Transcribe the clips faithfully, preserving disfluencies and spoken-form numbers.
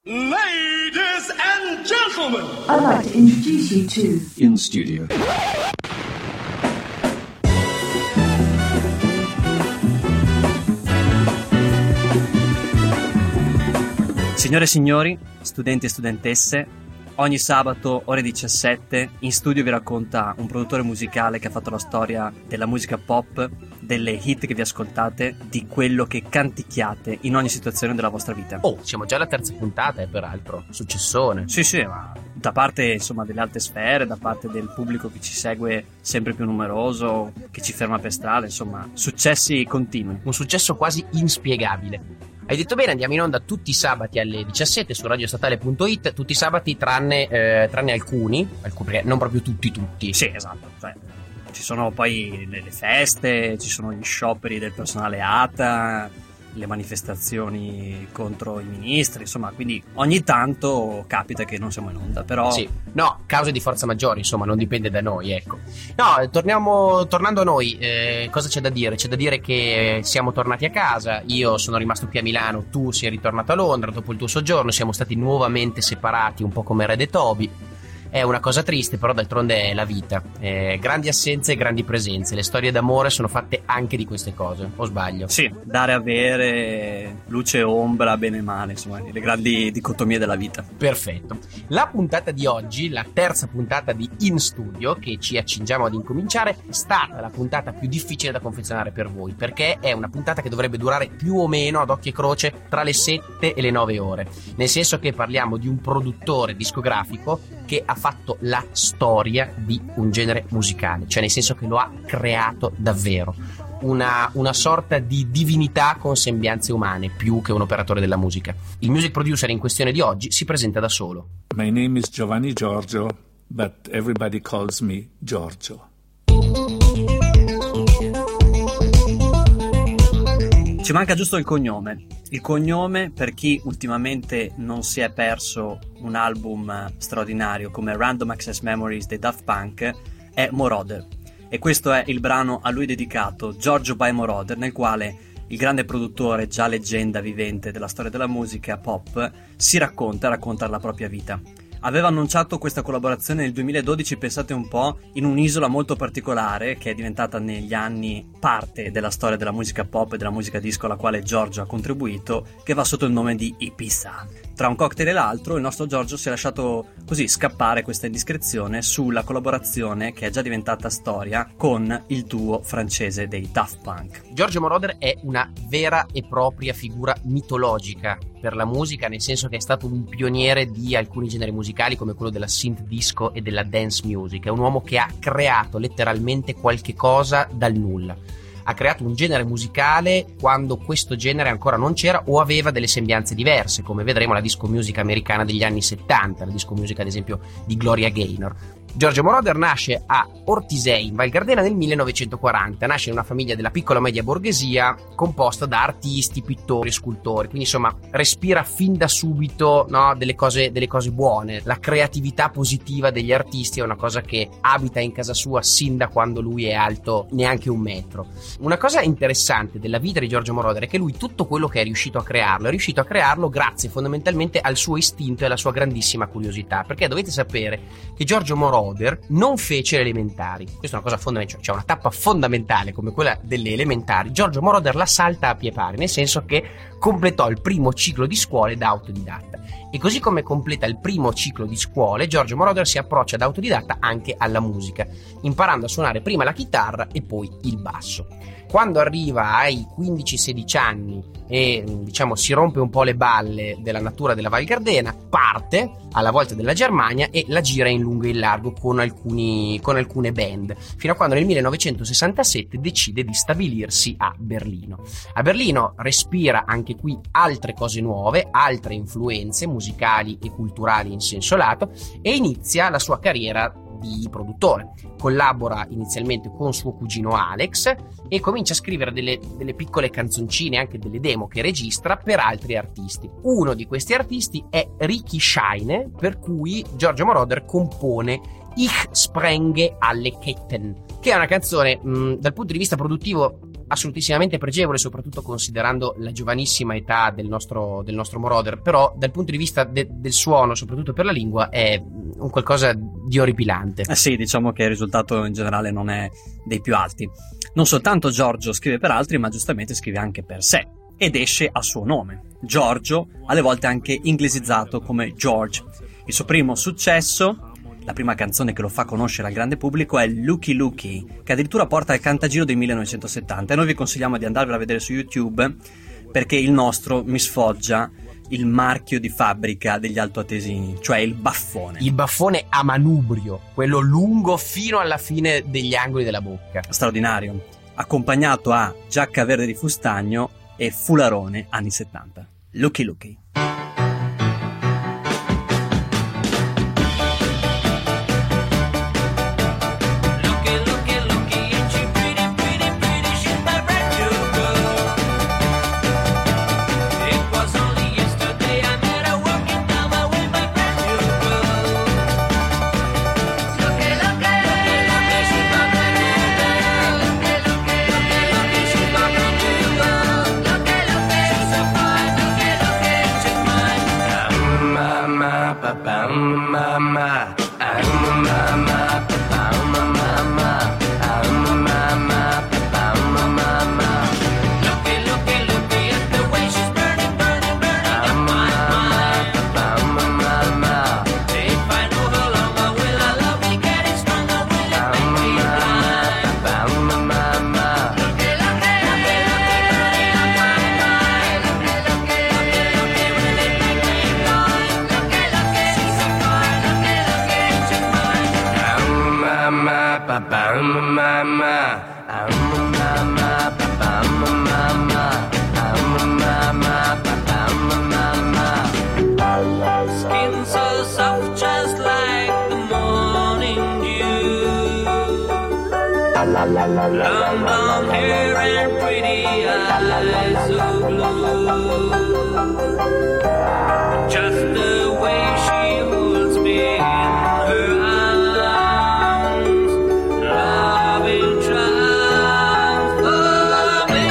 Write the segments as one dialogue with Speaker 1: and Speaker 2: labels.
Speaker 1: Ladies and gentlemen,
Speaker 2: I'd like to introduce you to
Speaker 3: In Studio.
Speaker 4: Signore e signori, studenti e studentesse, ogni sabato ore diciassette In Studio vi racconta un produttore musicale che ha fatto la storia della musica pop, delle hit che vi ascoltate, di quello che canticchiate in ogni situazione della vostra vita.
Speaker 5: Oh, siamo già alla terza puntata, eh, peraltro, successone.
Speaker 4: Sì, sì, ma da parte insomma delle alte sfere, da parte del pubblico che ci segue sempre più numeroso, che ci ferma per strada, insomma, successi continui.
Speaker 5: Un successo quasi inspiegabile. Hai detto bene, andiamo in onda tutti i sabati alle diciassette su radiostatale punto it, tutti i sabati tranne, eh, tranne alcuni, alcuni, perché non proprio tutti tutti.
Speaker 4: Sì, esatto, cioè, ci sono poi le, le feste, ci sono gli scioperi del personale A T A, le manifestazioni contro i ministri, insomma, quindi ogni tanto capita che non siamo in onda, però...
Speaker 5: Sì, no, cause di forza maggiore, insomma, non dipende da noi, ecco. No, torniamo, tornando a noi, eh, cosa c'è da dire? C'è da dire che siamo tornati a casa, io sono rimasto qui a Milano, tu sei ritornato a Londra dopo il tuo soggiorno, siamo stati nuovamente separati, un po' come Red e Toby. È una cosa triste, però d'altronde è la vita. Eh, grandi assenze e grandi presenze. Le storie d'amore sono fatte anche di queste cose, o sbaglio?
Speaker 4: Sì, dare avere, luce e ombra, bene e male, insomma, le grandi dicotomie della vita.
Speaker 5: Perfetto. La puntata di oggi, la terza puntata di In Studio, che ci accingiamo ad incominciare, è stata la puntata più difficile da confezionare per voi, perché è una puntata che dovrebbe durare più o meno, ad occhio e croce, tra le sette e le nove ore. Nel senso che parliamo di un produttore discografico che ha fatto la storia di un genere musicale, cioè nel senso che lo ha creato davvero, una, una sorta di divinità con sembianze umane più che un operatore della musica. Il music producer in questione di oggi si presenta da solo.
Speaker 6: My name is Giovanni Giorgio, but everybody calls me Giorgio.
Speaker 4: Ci manca giusto il cognome. Il cognome, per chi ultimamente non si è perso un album straordinario come Random Access Memories dei Daft Punk, è Moroder. E questo è il brano a lui dedicato, Giorgio by Moroder, nel quale il grande produttore, già leggenda vivente della storia della musica pop, si racconta, racconta la propria vita. Aveva annunciato questa collaborazione nel duemiladodici, pensate un po', in un'isola molto particolare che è diventata negli anni parte della storia della musica pop e della musica disco alla quale Giorgio ha contribuito, che va sotto il nome di Ibiza. Tra un cocktail e l'altro il nostro Giorgio si è lasciato così scappare questa indiscrezione sulla collaborazione che è già diventata storia con il duo francese dei Daft Punk.
Speaker 5: Giorgio Moroder è una vera e propria figura mitologica per la musica, nel senso che è stato un pioniere di alcuni generi musicali come quello della synth disco e della dance music. È un uomo che ha creato letteralmente qualche cosa dal nulla. Ha creato un genere musicale quando questo genere ancora non c'era o aveva delle sembianze diverse, come vedremo la disco music americana degli anni settanta, la disco music ad esempio di Gloria Gaynor. Giorgio Moroder nasce a Ortisei, in Val Gardena, nel millenovecentoquaranta. Nasce in una famiglia della piccola media borghesia composta da artisti, pittori, scultori. Quindi insomma respira fin da subito, no, delle cose, delle cose buone. La creatività positiva degli artisti è una cosa che abita in casa sua sin da quando lui è alto neanche un metro. Una cosa interessante della vita di Giorgio Moroder è che lui tutto quello che è riuscito a crearlo è riuscito a crearlo grazie fondamentalmente al suo istinto e alla sua grandissima curiosità, perché dovete sapere che Giorgio Moroder non fece le elementari. Questa è una cosa fondamentale, cioè una tappa fondamentale come quella delle elementari. Giorgio Moroder la salta a pie pari, nel senso che completò il primo ciclo di scuole da autodidatta. E così come completa il primo ciclo di scuole, Giorgio Moroder si approccia da autodidatta anche alla musica, imparando a suonare prima la chitarra e poi il basso. Quando arriva ai quindici sedici anni e diciamo si rompe un po' le balle della natura della Val Gardena, parte alla volta della Germania e la gira in lungo e in largo con alcuni con alcune band, fino a quando nel millenovecentosessantasette decide di stabilirsi a Berlino. A Berlino respira anche qui altre cose nuove, altre influenze musicali e culturali in senso lato, e inizia la sua carriera di produttore. Collabora inizialmente con suo cugino Alex e comincia a scrivere delle, delle piccole canzoncine, anche delle demo che registra per altri artisti. Uno di questi artisti è Ricky Scheine, per cui Giorgio Moroder compone Ich sprenge alle Ketten, che è una canzone mh, dal punto di vista produttivo assolutissimamente pregevole, soprattutto considerando la giovanissima età del nostro, del nostro Moroder, però dal punto di vista de, del suono, soprattutto per la lingua, è un qualcosa di orripilante.
Speaker 4: Eh sì, diciamo che il risultato in generale non è dei più alti. Non soltanto Giorgio scrive per altri, ma giustamente scrive anche per sé, ed esce a suo nome. Giorgio, alle volte anche inglesizzato come George. Il suo primo successo, la prima canzone che lo fa conoscere al grande pubblico, è Looky Looky, che addirittura porta al Cantagiro del millenovecentosettanta, e noi vi consigliamo di andarvela a vedere su YouTube, perché il nostro mi sfoggia il marchio di fabbrica degli altoatesini, cioè il baffone.
Speaker 5: Il baffone a manubrio, quello lungo fino alla fine degli angoli della bocca.
Speaker 4: Straordinario, accompagnato a giacca verde di fustagno e fularone anni settanta. Looky Looky.
Speaker 1: Long blonde hair and pretty eyes so blue. Just the way she holds me in her arms, loving triumph for me.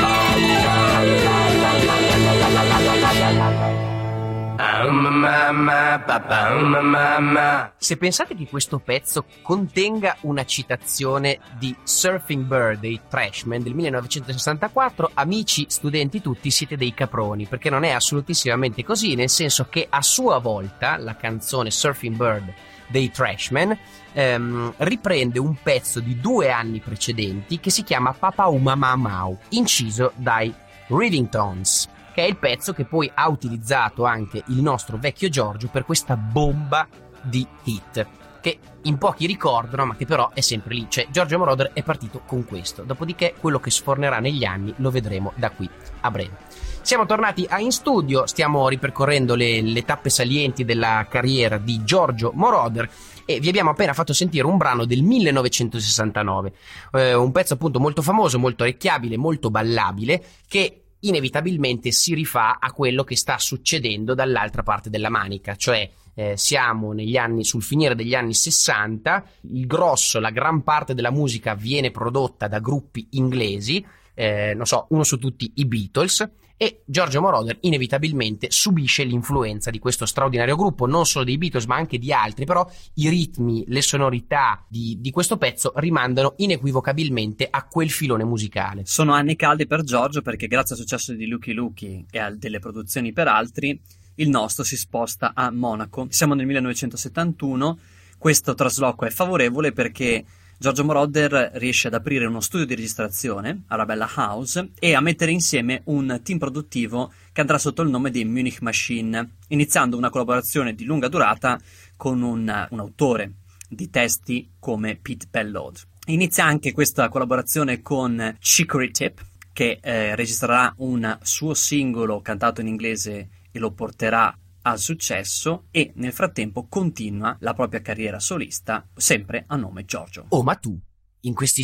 Speaker 1: I'm a mama, papa, I'm a mama.
Speaker 5: Se pensate che questo pezzo contenga una citazione di Surfing Bird dei Trashmen del millenovecentosessantaquattro, amici studenti tutti siete dei caproni, perché non è assolutissimamente così, nel senso che a sua volta la canzone Surfing Bird dei Trashmen ehm, riprende un pezzo di due anni precedenti che si chiama Papa Umama Mau, inciso dai Rivingtons, che è il pezzo che poi ha utilizzato anche il nostro vecchio Giorgio per questa bomba di hit, che in pochi ricordano, ma che però è sempre lì. Cioè, Giorgio Moroder è partito con questo, dopodiché quello che sfornerà negli anni lo vedremo da qui a breve. Siamo tornati a In Studio, stiamo ripercorrendo le, le tappe salienti della carriera di Giorgio Moroder e vi abbiamo appena fatto sentire un brano del millenovecentosessantanove, eh, un pezzo appunto molto famoso, molto orecchiabile, molto ballabile, che inevitabilmente si rifà a quello che sta succedendo dall'altra parte della manica, cioè eh, siamo negli anni, sul finire degli anni sessanta, il grosso, la gran parte della musica viene prodotta da gruppi inglesi, eh, non so, uno su tutti i Beatles, e Giorgio Moroder inevitabilmente subisce l'influenza di questo straordinario gruppo, non solo dei Beatles ma anche di altri, però i ritmi, le sonorità di, di questo pezzo rimandano inequivocabilmente a quel filone musicale.
Speaker 4: Sono anni caldi per Giorgio, perché grazie al successo di Looky Looky e a delle produzioni per altri, il nostro si sposta a Monaco. Siamo nel millenovecentosettantuno, questo trasloco è favorevole perché Giorgio Moroder riesce ad aprire uno studio di registrazione, Arabella House, e a mettere insieme un team produttivo che andrà sotto il nome di Munich Machine, iniziando una collaborazione di lunga durata con un, un autore di testi come Pete Bellows. Inizia anche questa collaborazione con Chicory Tip, che eh, registrerà un suo singolo cantato in inglese e lo porterà al successo, e nel frattempo continua la propria carriera solista sempre a nome Giorgio.
Speaker 5: Oh, ma tu, in questi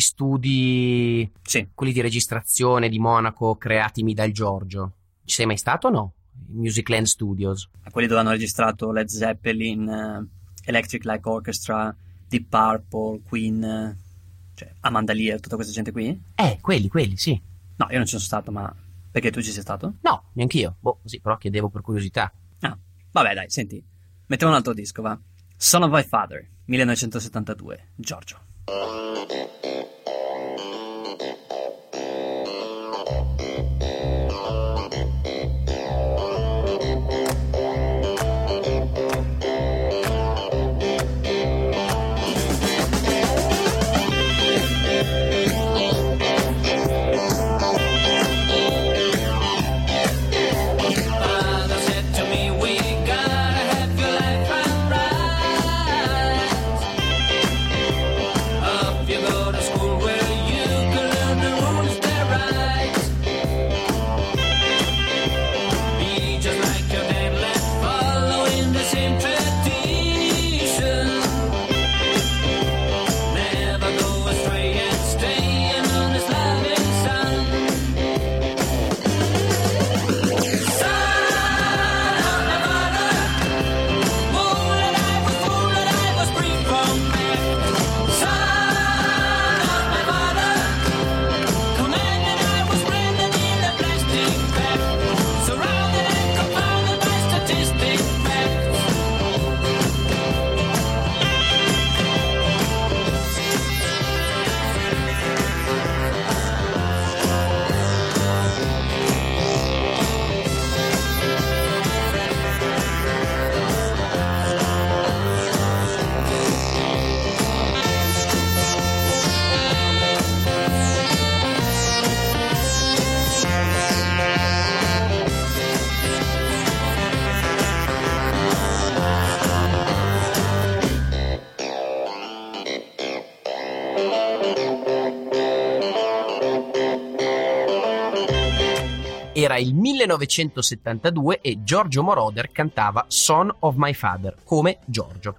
Speaker 5: studi,
Speaker 4: sì,
Speaker 5: quelli di registrazione di Monaco creatimi dal Giorgio, ci sei mai stato o no? Musicland Studios.
Speaker 4: A quelli dove hanno registrato Led Zeppelin, uh, Electric Light Orchestra, Deep Purple, Queen, uh, Cioè, Amanda Lear, tutta questa gente qui?
Speaker 5: Eh, quelli, quelli, sì.
Speaker 4: No, io non ci sono stato, ma perché tu ci sei stato?
Speaker 5: No, neanch'io. Boh, così, però chiedevo per curiosità.
Speaker 4: Ah, vabbè dai, senti, mettiamo un altro disco, va. Son of My Father, millenovecentosettantadue, Giorgio.
Speaker 5: Era il millenovecentosettantadue e Giorgio Moroder cantava Son of My Father come Giorgio.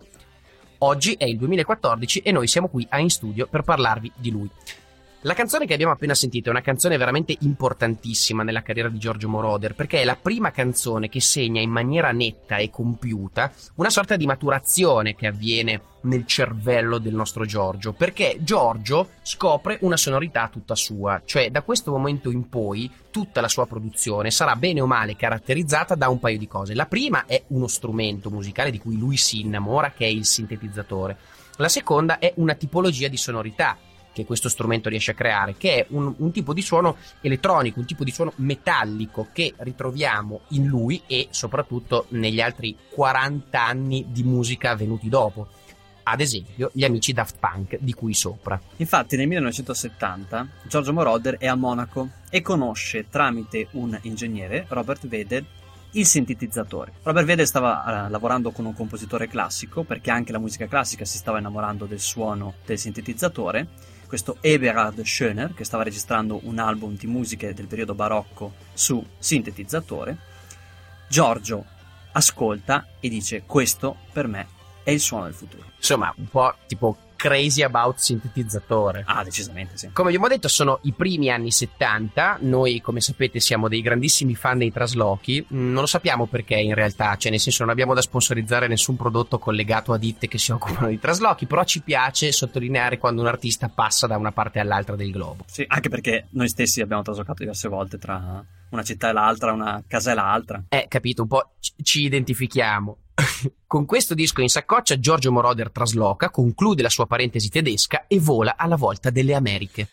Speaker 5: Oggi è il duemilaquattordici e noi siamo qui a In Studio per parlarvi di lui. La canzone che abbiamo appena sentito è una canzone veramente importantissima nella carriera di Giorgio Moroder, perché è la prima canzone che segna in maniera netta e compiuta una sorta di maturazione che avviene nel cervello del nostro Giorgio, perché Giorgio scopre una sonorità tutta sua, cioè da questo momento in poi tutta la sua produzione sarà bene o male caratterizzata da un paio di cose. La prima è uno strumento musicale di cui lui si innamora, che è il sintetizzatore. La seconda è una tipologia di sonorità che questo strumento riesce a creare, che è un, un tipo di suono elettronico, un tipo di suono metallico che ritroviamo in lui e soprattutto negli altri quaranta anni di musica venuti dopo. Ad esempio, gli amici Daft Punk, di cui sopra.
Speaker 4: Infatti nel millenovecentosettanta Giorgio Moroder è a Monaco e conosce tramite un ingegnere, Robert Vedder, il sintetizzatore. Robert Vedder stava uh, lavorando con un compositore classico, perché anche la musica classica si stava innamorando del suono del sintetizzatore. Questo Eberhard Schöner, che stava registrando un album di musiche del periodo barocco su sintetizzatore. Giorgio ascolta e dice: questo per me è il suono del futuro.
Speaker 5: Insomma, un po' tipo crazy about sintetizzatore.
Speaker 4: Ah, decisamente sì.
Speaker 5: Come abbiamo detto, sono i primi anni settanta. Noi, come sapete, siamo dei grandissimi fan dei traslochi. Non lo sappiamo perché in realtà, cioè nel senso non abbiamo da sponsorizzare nessun prodotto collegato a ditte che si occupano di traslochi, però ci piace sottolineare quando un artista passa da una parte all'altra del globo.
Speaker 4: Sì, anche perché noi stessi abbiamo traslocato diverse volte tra una città e l'altra, una casa e l'altra.
Speaker 5: Eh, capito, un po' ci, ci identifichiamo. Con questo disco in saccoccia Giorgio Moroder trasloca, conclude la sua parentesi tedesca e vola alla volta delle Americhe.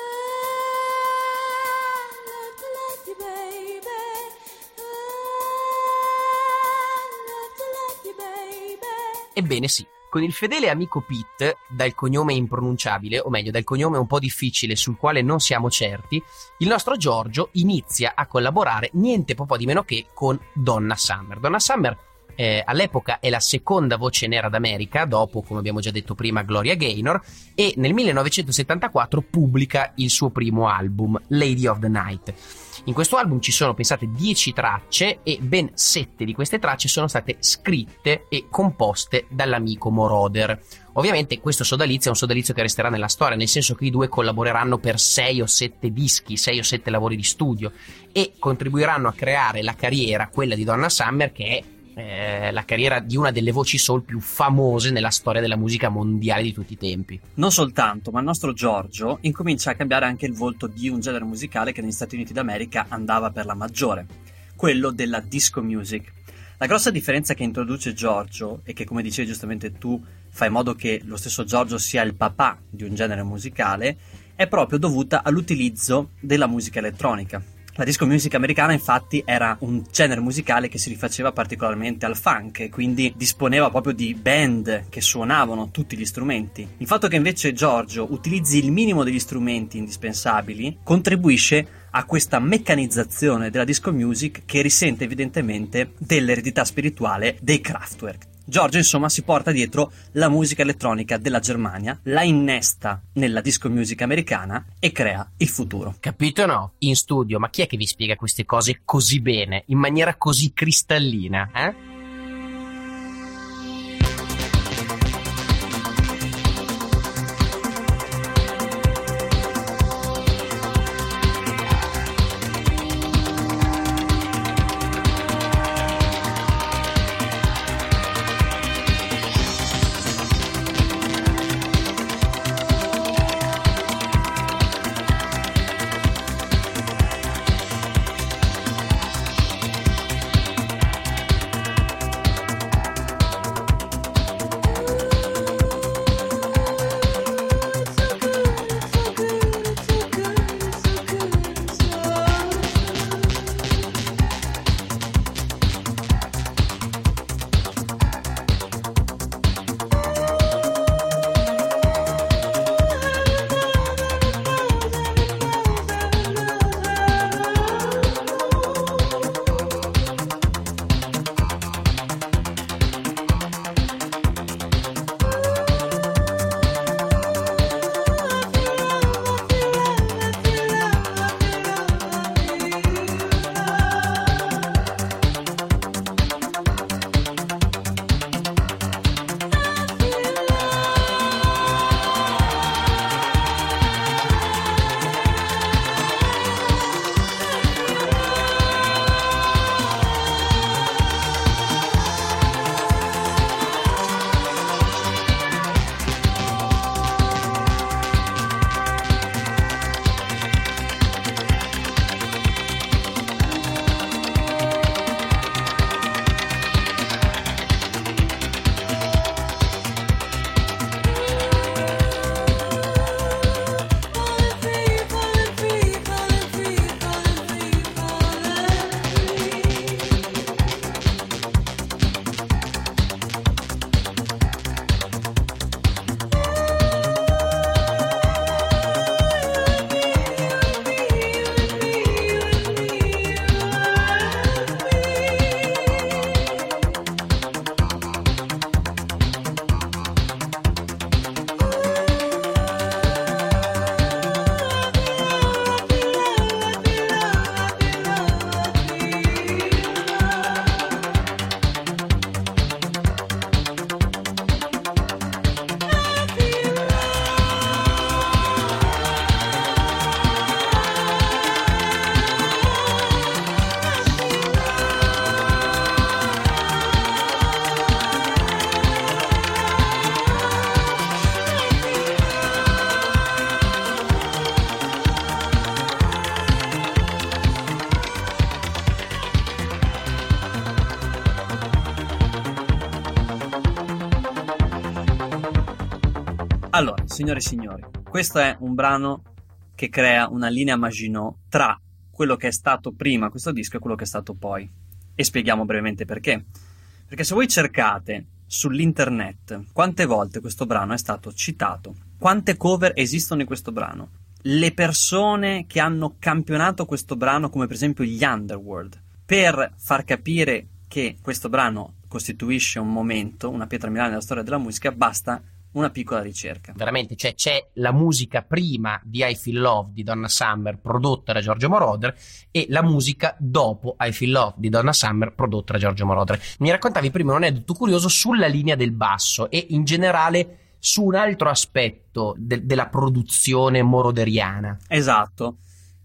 Speaker 5: Ebbene sì, con il fedele amico Pete, dal cognome impronunciabile, o meglio dal cognome un po' difficile sul quale non siamo certi, il nostro Giorgio inizia a collaborare niente po' di meno che con Donna Summer. Donna Summer Eh, all'epoca è la seconda voce nera d'America, dopo, come abbiamo già detto prima, Gloria Gaynor, e nel millenovecentosettantaquattro pubblica il suo primo album, Lady of the Night. In questo album ci sono, pensate, dieci tracce e ben sette di queste tracce sono state scritte e composte dall'amico Moroder. Ovviamente questo sodalizio è un sodalizio che resterà nella storia, nel senso che i due collaboreranno per sei o sette dischi, sei o sette lavori di studio e contribuiranno a creare la carriera, quella di Donna Summer, che è eh, la carriera di una delle voci soul più famose nella storia della musica mondiale di tutti i tempi.
Speaker 4: Non soltanto, ma il nostro Giorgio incomincia a cambiare anche il volto di un genere musicale che negli Stati Uniti d'America andava per la maggiore, quello della disco music. La grossa differenza che introduce Giorgio, e che come dicevi giustamente tu fa in modo che lo stesso Giorgio sia il papà di un genere musicale, è proprio dovuta all'utilizzo della musica elettronica. La disco music americana infatti era un genere musicale che si rifaceva particolarmente al funk e quindi disponeva proprio di band che suonavano tutti gli strumenti. Il fatto che invece Giorgio utilizzi il minimo degli strumenti indispensabili contribuisce a questa meccanizzazione della disco music che risente evidentemente dell'eredità spirituale dei Kraftwerk. Giorgio insomma si porta dietro la musica elettronica della Germania, la innesta nella disco music americana e crea il futuro.
Speaker 5: Capito o no? In studio, ma chi è che vi spiega queste cose così bene, in maniera così cristallina, eh?
Speaker 4: Allora, signore e signori, questo è un brano che crea una linea Maginot tra quello che è stato prima questo disco e quello che è stato poi. E spieghiamo brevemente perché. Perché se voi cercate sull'internet quante volte questo brano è stato citato, quante cover esistono di questo brano, le persone che hanno campionato questo brano, come per esempio gli Underworld, per far capire che questo brano costituisce un momento, una pietra miliare nella storia della musica, basta una piccola ricerca.
Speaker 5: Veramente, cioè, c'è la musica prima di I Feel Love di Donna Summer prodotta da Giorgio Moroder e la musica dopo I Feel Love di Donna Summer prodotta da Giorgio Moroder. Mi raccontavi prima un aneddoto curioso sulla linea del basso e in generale su un altro aspetto de- della produzione moroderiana.
Speaker 4: Esatto.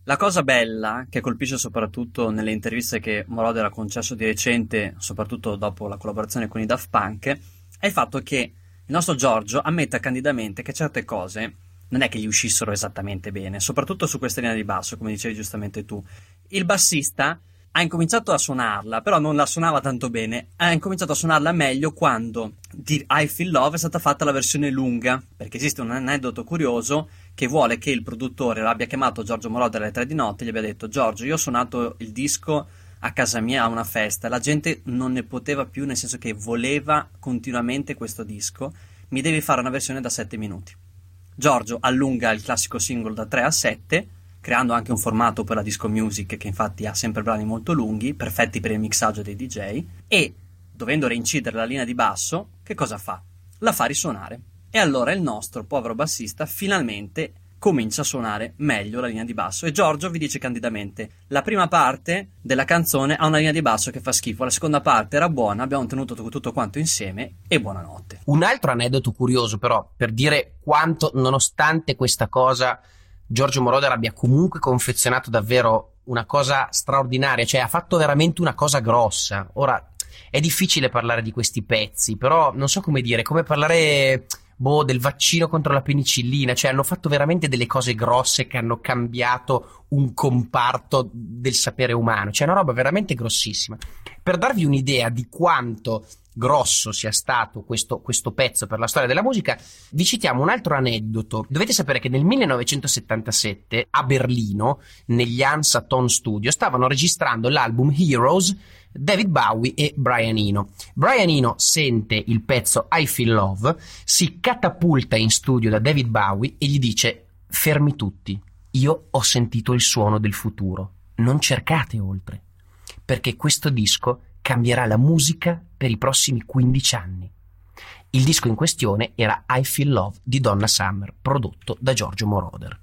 Speaker 4: La cosa bella, che colpisce soprattutto nelle interviste che Moroder ha concesso di recente, soprattutto dopo la collaborazione con i Daft Punk, è il fatto che il nostro Giorgio ammetta candidamente che certe cose non è che gli uscissero esattamente bene, soprattutto su questa linea di basso, come dicevi giustamente tu. Il bassista ha incominciato a suonarla, però non la suonava tanto bene, ha incominciato a suonarla meglio quando di I Feel Love è stata fatta la versione lunga, perché esiste un aneddoto curioso che vuole che il produttore l'abbia chiamato Giorgio Moroder alle tre di notte e gli abbia detto: Giorgio, io ho suonato il disco a casa mia a una festa, la gente non ne poteva più, nel senso che voleva continuamente questo disco, mi devi fare una versione da sette minuti. Giorgio allunga il classico singolo da tre a sette, creando anche un formato per la disco music che infatti ha sempre brani molto lunghi, perfetti per il mixaggio dei D J, e dovendo reincidere la linea di basso, che cosa fa? La fa risuonare. E allora il nostro povero bassista finalmente comincia a suonare meglio la linea di basso, e Giorgio vi dice candidamente: la prima parte della canzone ha una linea di basso che fa schifo, la seconda parte era buona, abbiamo tenuto tutto quanto insieme e buonanotte.
Speaker 5: Un altro aneddoto curioso però, per dire quanto nonostante questa cosa Giorgio Moroder abbia comunque confezionato davvero una cosa straordinaria, cioè ha fatto veramente una cosa grossa. Ora è difficile parlare di questi pezzi, però non so come dire, come parlare boh, del vaccino contro la penicillina, cioè hanno fatto veramente delle cose grosse che hanno cambiato un comparto del sapere umano, cioè una roba veramente grossissima. Per darvi un'idea di quanto grosso sia stato questo, questo pezzo per la storia della musica, vi citiamo un altro aneddoto. Dovete sapere che nel millenovecentosettantasette a Berlino, negli Hansa Ton Studio, stavano registrando l'album Heroes David Bowie e Brian Eno. Brian Eno sente il pezzo I Feel Love, si catapulta in studio da David Bowie e gli dice: fermi tutti, io ho sentito il suono del futuro, non cercate oltre, perché questo disco cambierà la musica per i prossimi quindici anni. Il disco in questione era I Feel Love di Donna Summer, prodotto da Giorgio Moroder.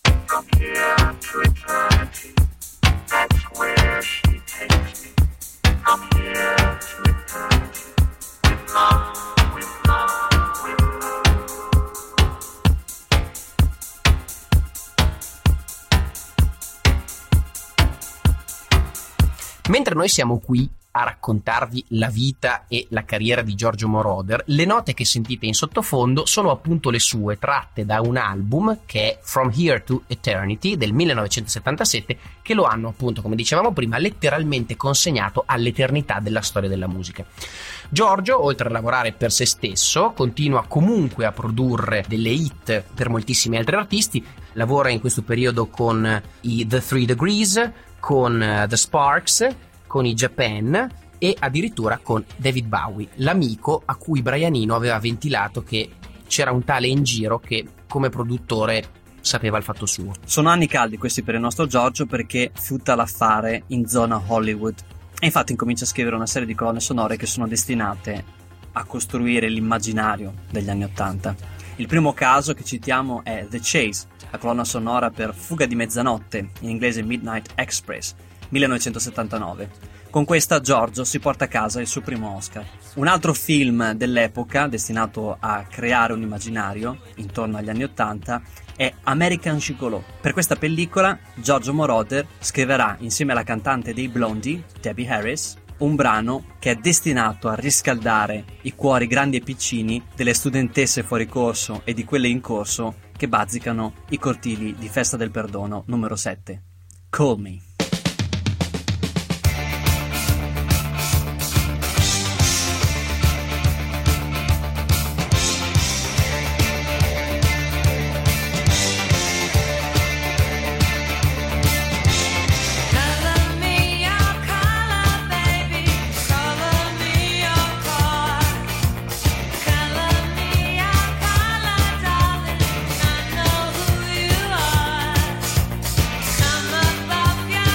Speaker 5: Mentre noi siamo qui a raccontarvi la vita e la carriera di Giorgio Moroder, le note che sentite in sottofondo sono appunto le sue, tratte da un album che è From Here to Eternity del millenovecentosettantasette, che lo hanno appunto, come dicevamo prima, letteralmente consegnato all'eternità della storia della musica. Giorgio, oltre a lavorare per se stesso, continua comunque a produrre delle hit per moltissimi altri artisti. Lavora in questo periodo con i The Three Degrees, con uh, The Sparks, con i Japan e addirittura con David Bowie, l'amico a cui Brian Eno aveva ventilato che c'era un tale in giro che come produttore sapeva il fatto suo.
Speaker 4: Sono anni caldi questi per il nostro Giorgio, perché fiuta l'affare in zona Hollywood e infatti incomincia a scrivere una serie di colonne sonore che sono destinate a costruire l'immaginario degli anni Ottanta. Il primo caso che citiamo è The Chase, la colonna sonora per Fuga di mezzanotte, in inglese Midnight Express, millenovecentosettantanove. Con questa Giorgio si porta a casa il suo primo Oscar. Un altro film dell'epoca destinato a creare un immaginario intorno agli anni Ottanta è American Gigolo. Per questa pellicola Giorgio Moroder scriverà insieme alla cantante dei Blondie, Debbie Harris, un brano che è destinato a riscaldare i cuori grandi e piccini delle studentesse fuori corso e di quelle in corso che bazzicano i cortili di Festa del Perdono numero sette. Call Me.
Speaker 3: Above your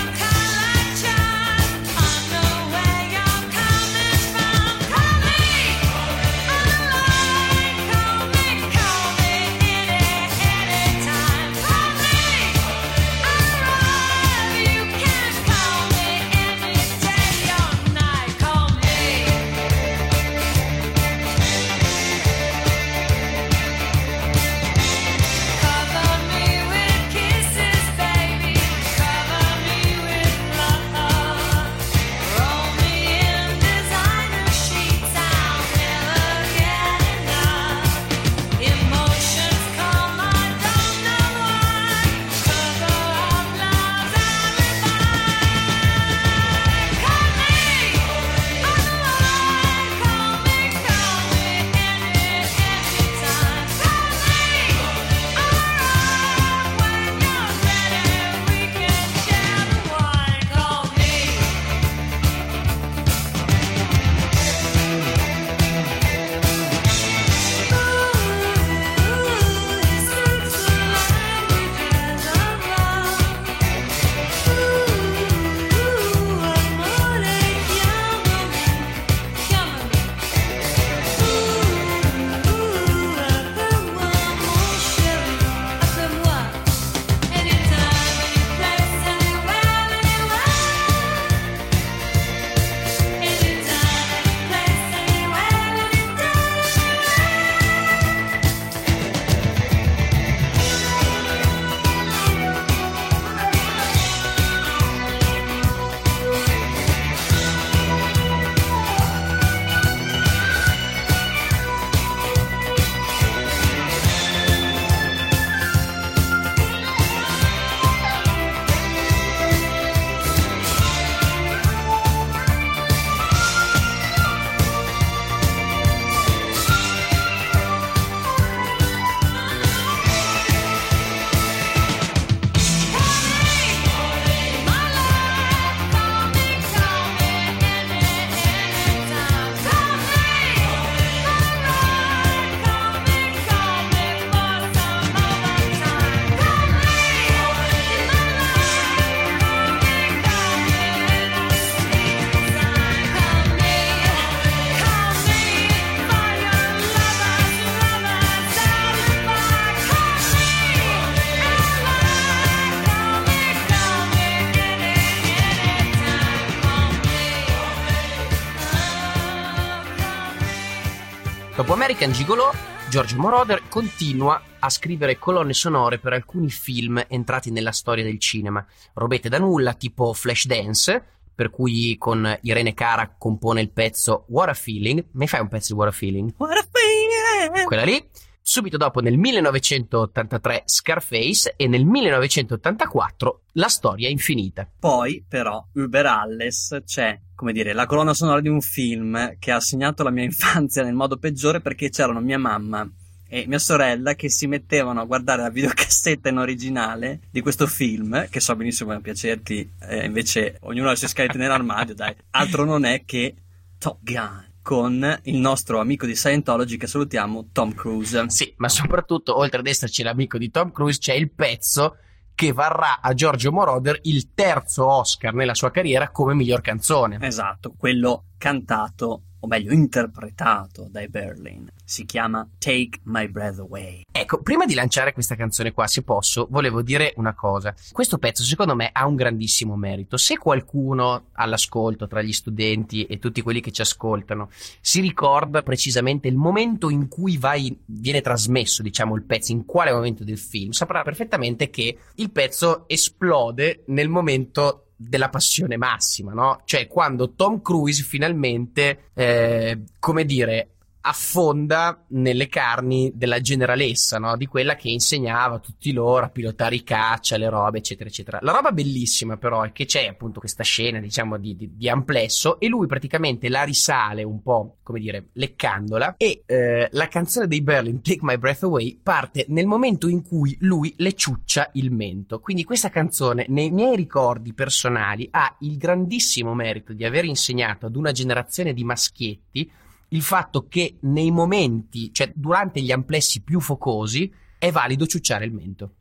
Speaker 5: Dopo American Gigolo, Giorgio Moroder continua a scrivere colonne sonore per alcuni film entrati nella storia del cinema, robette da nulla tipo Flashdance, per cui con Irene Cara compone il pezzo What a Feeling. Mi fai un pezzo di What a Feeling?
Speaker 4: What a feeling!
Speaker 5: Quella lì. Subito dopo, nel millenovecentottantatré, Scarface, e nel millenovecentottantaquattro La storia infinita.
Speaker 4: Poi, però, Über alles c'è, come dire, la colonna sonora di un film che ha segnato la mia infanzia nel modo peggiore, perché c'erano mia mamma e mia sorella che si mettevano a guardare la videocassetta in originale di questo film, che so benissimo che piacerti, eh, invece ognuno ha le sue scalette nell'armadio, dai. Altro non è che Top Gun, con il nostro amico di Scientology che salutiamo, Tom Cruise.
Speaker 5: Sì, ma soprattutto, oltre ad esserci l'amico di Tom Cruise, c'è il pezzo che varrà a Giorgio Moroder il terzo Oscar nella sua carriera come miglior canzone.
Speaker 4: Esatto, quello cantato, o meglio interpretato dai Berlin. Si chiama Take My Breath Away.
Speaker 5: Ecco, prima di lanciare questa canzone qua, se posso, volevo dire una cosa. Questo pezzo secondo me ha un grandissimo merito. Se qualcuno all'ascolto tra gli studenti e tutti quelli che ci ascoltano si ricorda precisamente il momento in cui vai, viene trasmesso, diciamo, il pezzo, in quale momento del film, saprà perfettamente che il pezzo esplode nel momento della passione massima, no? Cioè quando Tom Cruise finalmente, eh, come dire, affonda nelle carni della generalessa, no? Di quella che insegnava a tutti loro a pilotare i caccia, le robe, eccetera, eccetera. La roba bellissima però è che c'è appunto questa scena, diciamo, di, di, di amplesso, e lui praticamente la risale un po', come dire, leccandola, e eh, la canzone dei Berlin, Take My Breath Away, parte nel momento in cui lui le ciuccia il mento. Quindi questa canzone, nei miei ricordi personali, ha il grandissimo merito di aver insegnato ad una generazione di maschietti il fatto che nei momenti, cioè durante gli amplessi più focosi, è valido ciucciare il mento.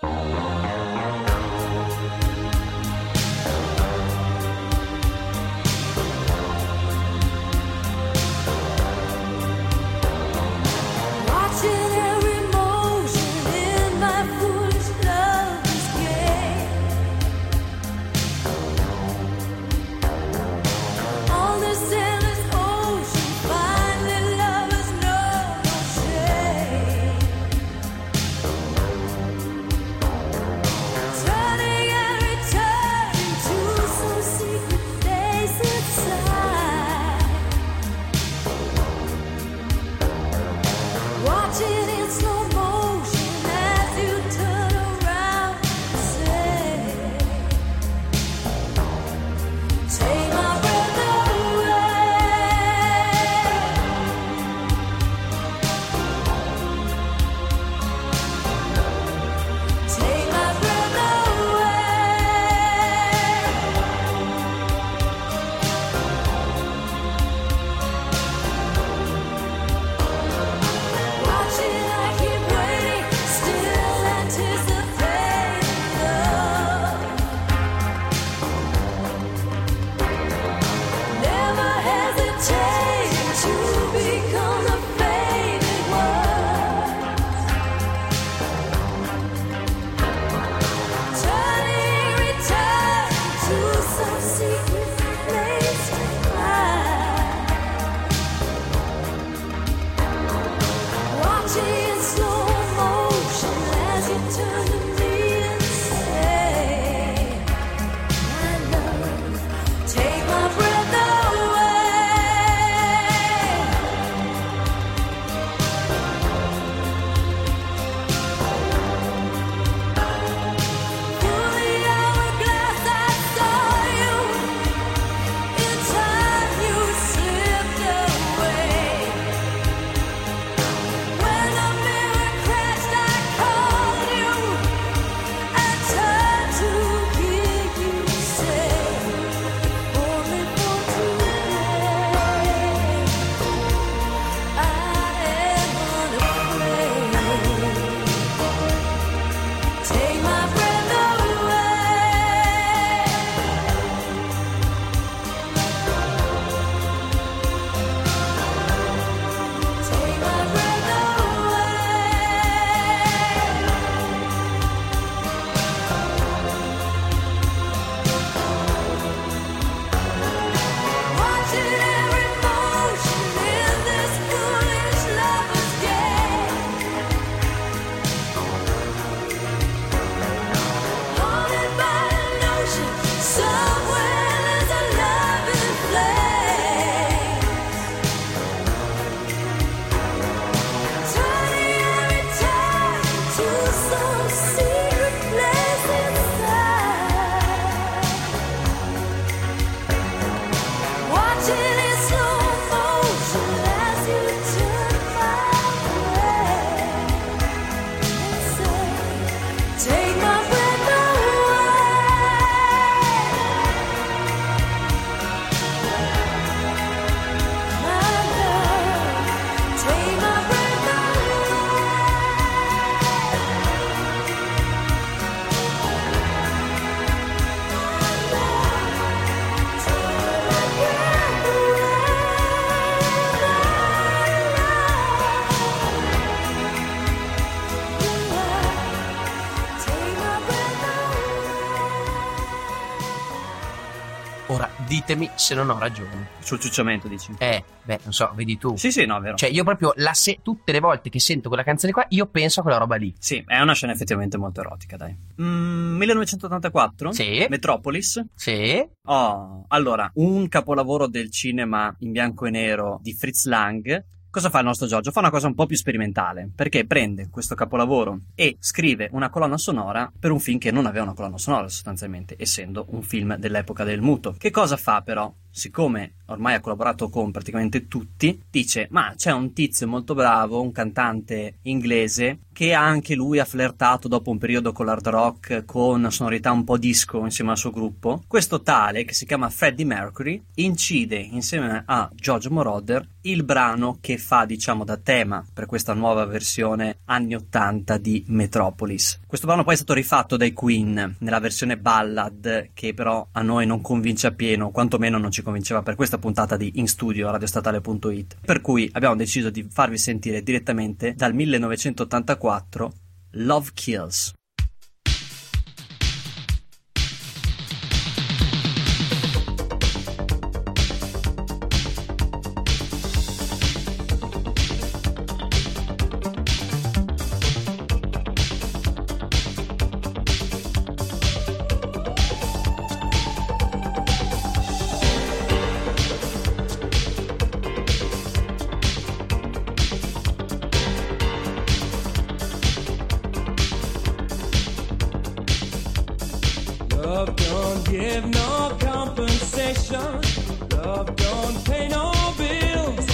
Speaker 5: ditemi se non ho ragione.
Speaker 4: Sul ciucciamento dici?
Speaker 5: Eh, beh, non so, vedi tu.
Speaker 4: Sì, sì, no, è vero.
Speaker 5: Cioè, io proprio la se- tutte le volte che sento quella canzone qua, io penso a quella roba lì.
Speaker 4: Sì, è una scena effettivamente molto erotica, dai. Mm, millenovecentottantaquattro?
Speaker 5: Sì.
Speaker 4: Metropolis?
Speaker 5: Sì.
Speaker 4: Oh, allora, un capolavoro del cinema in bianco e nero di Fritz Lang. Cosa fa il nostro Giorgio? Fa una cosa un po' più sperimentale, perché prende questo capolavoro e scrive una colonna sonora per un film che non aveva una colonna sonora sostanzialmente, essendo un film dell'epoca del muto. Che cosa fa però? Siccome ormai ha collaborato con praticamente tutti, dice: ma c'è un tizio molto bravo, un cantante inglese, che anche lui ha flirtato dopo un periodo con l'hard rock, con sonorità un po' disco insieme al suo gruppo. Questo tale, che si chiama Freddie Mercury, incide insieme a Giorgio Moroder il brano che fa, diciamo, da tema per questa nuova versione anni ottanta di Metropolis. Questo brano poi è stato rifatto dai Queen nella versione ballad, che però a noi non convince appieno, quantomeno non ci convinceva per questa puntata di In Studio a radiostatale punto it, per cui abbiamo deciso di farvi sentire direttamente dal millenovecentottantaquattro Love Kills.
Speaker 3: Love don't give no compensation. Love don't pay no bills.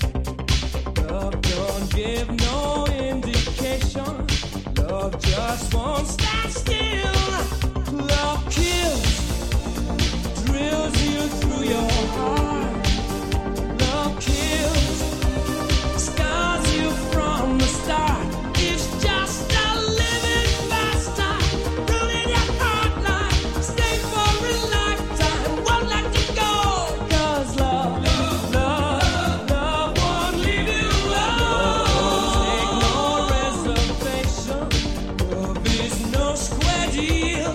Speaker 3: Love don't give no indication. Love just won't stand still. Love kills, drills you through your heart. Love kills, scars you from the start. It's just a living bastard, ruling your heart like stay for a lifetime, won't let you go. 'Cause love, love, love won't leave you alone. Love won't take no reservation. Love is no square deal.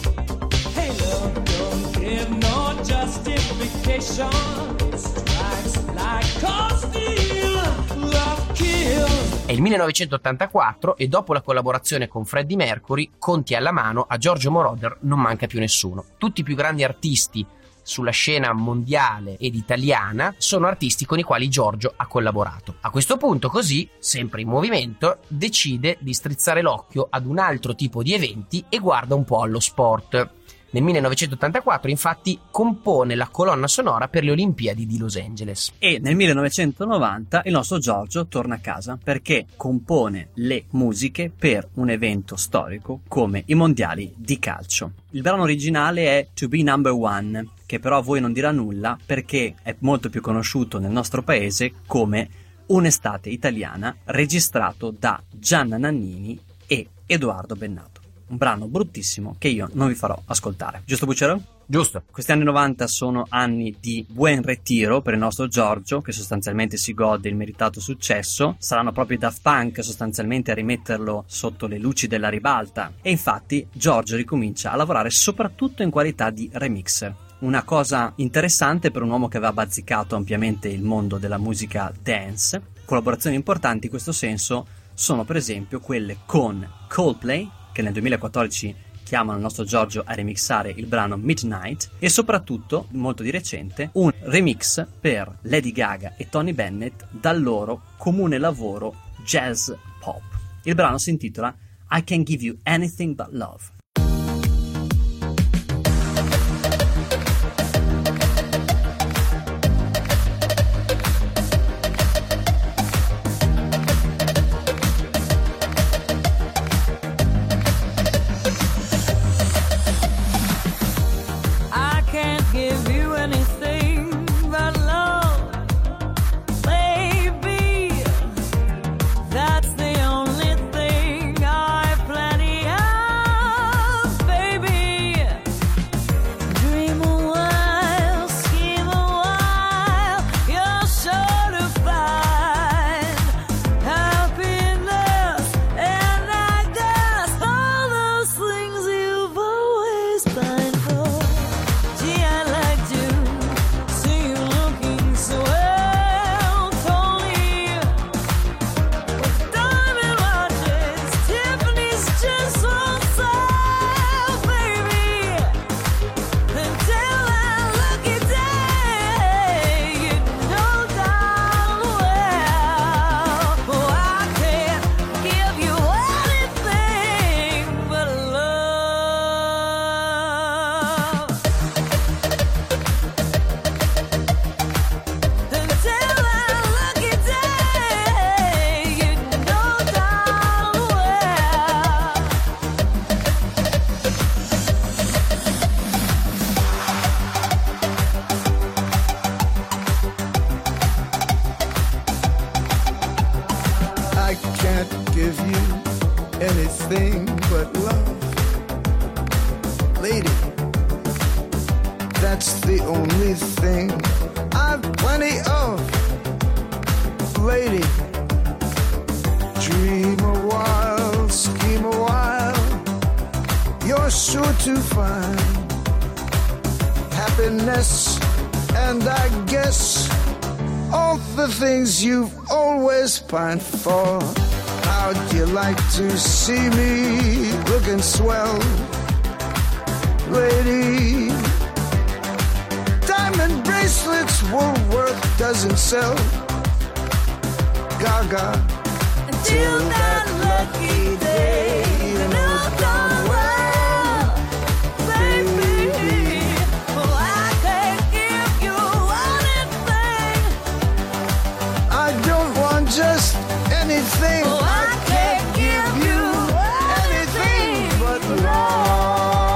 Speaker 3: Hey, love don't give no justification. It strikes like cold steel. Love kills.
Speaker 5: È il millenovecentottantaquattro e dopo la collaborazione con Freddie Mercury, conti alla mano, a Giorgio Moroder non manca più nessuno. Tutti i più grandi artisti sulla scena mondiale ed italiana sono artisti con i quali Giorgio ha collaborato. A questo punto, così, sempre in movimento, decide di strizzare l'occhio ad un altro tipo di eventi e guarda un po' allo sport. Nel millenovecentottantaquattro, infatti, compone la colonna sonora per le Olimpiadi di Los Angeles.
Speaker 4: E nel millenovecentonovanta il nostro Giorgio torna a casa perché compone le musiche per un evento storico come i mondiali di calcio. Il brano originale è To Be Number One, che però a voi non dirà nulla perché è molto più conosciuto nel nostro paese come Un'estate italiana, registrato da Gianna Nannini e Edoardo Bennato. Un brano bruttissimo che io non vi farò ascoltare. Giusto, Bucero?
Speaker 5: Giusto.
Speaker 4: Questi anni novanta sono anni di buon ritiro per il nostro Giorgio, che sostanzialmente si gode il meritato successo. Saranno proprio i Daft Punk sostanzialmente a rimetterlo sotto le luci della ribalta. E infatti Giorgio ricomincia a lavorare soprattutto in qualità di remixer. Una cosa interessante per un uomo che aveva bazzicato ampiamente il mondo della musica dance. Collaborazioni importanti in questo senso sono per esempio quelle con Coldplay, che nel duemilaquattordici chiamano il nostro Giorgio a remixare il brano Midnight, e soprattutto, molto di recente, un remix per Lady Gaga e Tony Bennett dal loro comune lavoro jazz pop. Il brano si intitola I Can Give You Anything But Love.
Speaker 3: That's the only thing I plenty of.
Speaker 7: give you anything but love. Lady, that's the only thing I've plenty of. Lady, dream a while, scheme a while, you're sure to find happiness, and I guess all the things you've always pined for. How'd you like to see me looking swell, lady? Diamond bracelets Woolworth doesn't sell. Gaga, until that lucky day, and all gone well, baby. Oh, I can't give you anything. I don't want just anything. Oh, I can't give you anything but love.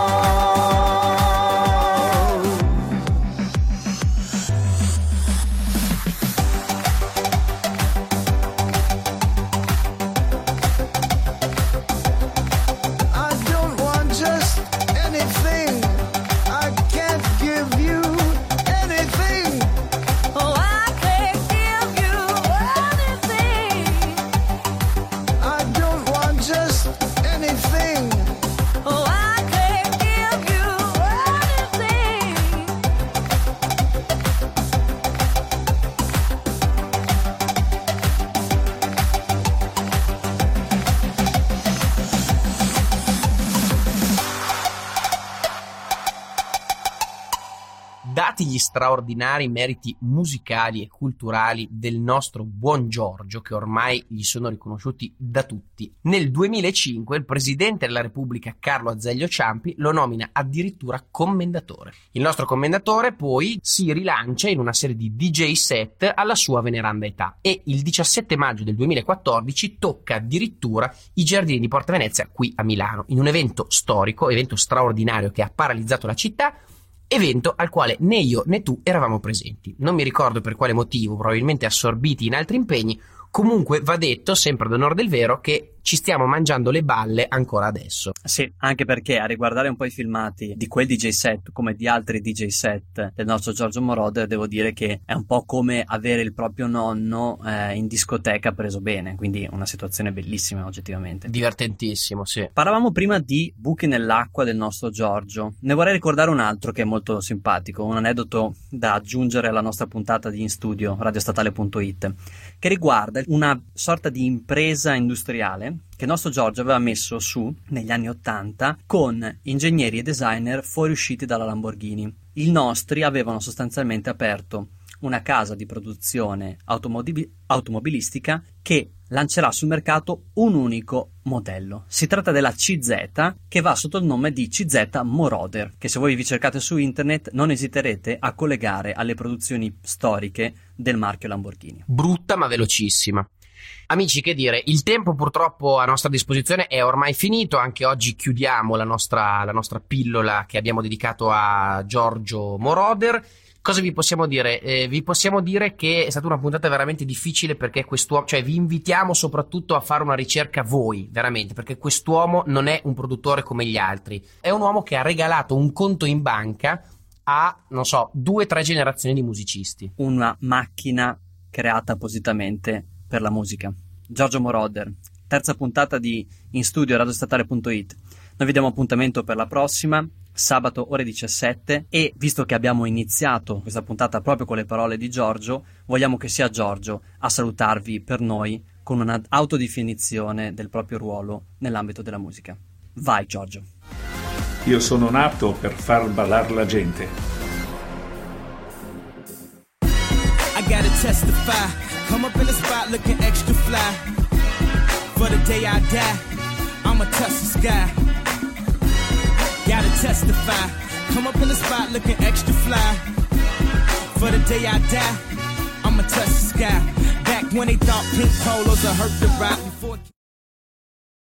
Speaker 5: Dati gli straordinari meriti musicali e culturali del nostro buon Giorgio, che ormai gli sono riconosciuti da tutti, nel duemilacinque il presidente della Repubblica Carlo Azeglio Ciampi lo nomina addirittura commendatore. Il nostro commendatore poi si rilancia in una serie di D J set alla sua veneranda età e il diciassette maggio del duemilaquattordici tocca addirittura i giardini di Porta Venezia qui a Milano, in un evento storico, evento straordinario che ha paralizzato la città, evento al quale né io né tu eravamo presenti. Non mi ricordo per quale motivo, probabilmente assorbiti in altri impegni. Comunque va detto, sempre ad onor del vero, che ci stiamo mangiando le balle ancora adesso.
Speaker 4: Sì, anche perché a riguardare un po' i filmati di quel D J set come di altri D J set del nostro Giorgio Moroder, devo dire che è un po' come avere il proprio nonno eh, in discoteca preso bene, quindi una situazione bellissima oggettivamente.
Speaker 5: Divertentissimo, sì.
Speaker 4: Parlavamo prima di buchi nell'acqua del nostro Giorgio. Ne vorrei ricordare un altro che è molto simpatico, un aneddoto da aggiungere alla nostra puntata di In Studio, radiostatale punto it, che riguarda una sorta di impresa industriale che il nostro Giorgio aveva messo su negli anni ottanta con ingegneri e designer fuoriusciti dalla Lamborghini. I nostri avevano sostanzialmente aperto una casa di produzione automobi- automobilistica che lancerà sul mercato un unico modello. Si tratta della C Z, che va sotto il nome di C Z Moroder, che se voi vi cercate su internet non esiterete a collegare alle produzioni storiche del marchio Lamborghini.
Speaker 5: Brutta ma velocissima. Amici, che dire, il tempo purtroppo a nostra disposizione è ormai finito. Anche oggi chiudiamo la nostra, la nostra pillola che abbiamo dedicato a Giorgio Moroder. Cosa vi possiamo dire? Eh, vi possiamo dire che è stata una puntata veramente difficile, perché quest'uomo, cioè vi invitiamo soprattutto a fare una ricerca voi, veramente, perché quest'uomo non è un produttore come gli altri, è un uomo che ha regalato un conto in banca a, non so, due o tre generazioni di musicisti.
Speaker 4: Una macchina creata appositamente per la musica. Giorgio Moroder, terza puntata di In Studio, radiostatale punto it. Noi vi diamo appuntamento per la prossima, sabato ore diciassette, e visto che abbiamo iniziato questa puntata proprio con le parole di Giorgio, vogliamo che sia Giorgio a salutarvi per noi con una autodefinizione del proprio ruolo nell'ambito della musica. Vai Giorgio.
Speaker 6: Io sono nato per far ballare la gente.
Speaker 3: I gotta testify, come up in the spot looking extra fly. For the day I die, I'ma touch the sky. Gotta testify, come up in the spot looking extra fly. For the day I die, I'ma touch the sky. Back when they thought pink polos would hurt the rock before